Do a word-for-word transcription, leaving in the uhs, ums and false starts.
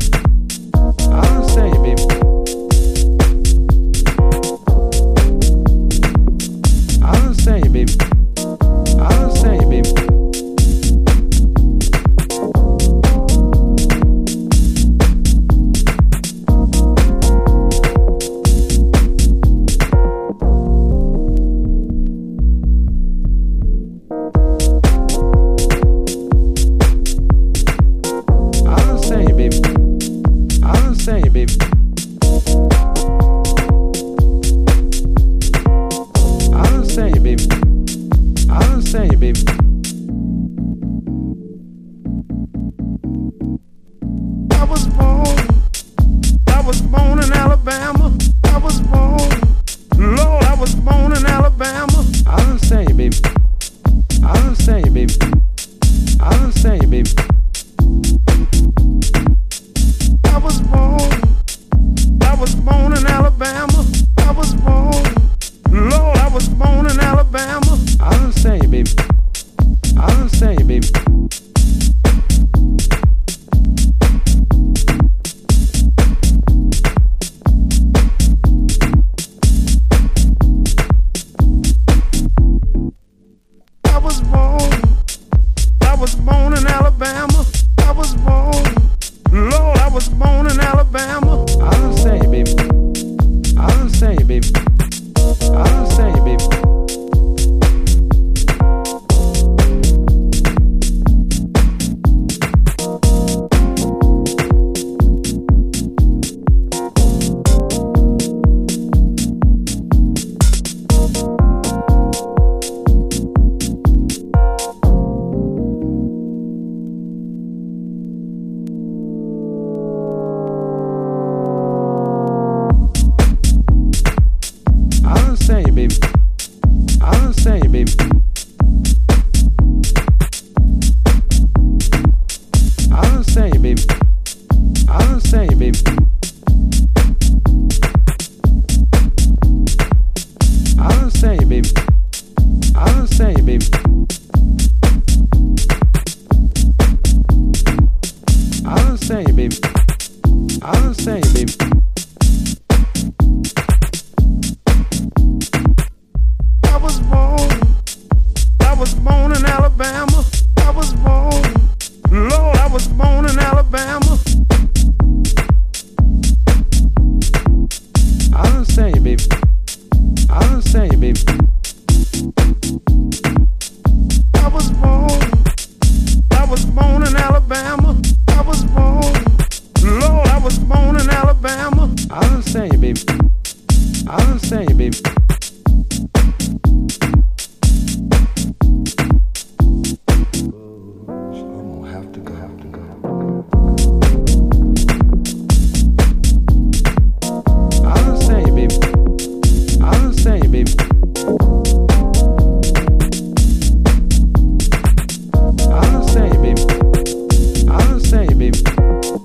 baby. I understand, baby. I understand, baby. I understand, baby. I was born, I was born in Alabama. I was born, Lord, I was born in Alabama. I understand, baby. I understand, baby. I understand, baby. I was born, I was born in Alabama. I was born, Lord, I was born in Alabama. I understand, baby. I understand, baby. I was born, I was born in Alabama. I was born, Lord, I was born in Alabama. I understand, baby. I understand, baby. I understand, baby. Baby. I understand, baby. I understand, baby. I understand, baby. I understand, baby. I understand, baby. I understand, baby. I understand, baby.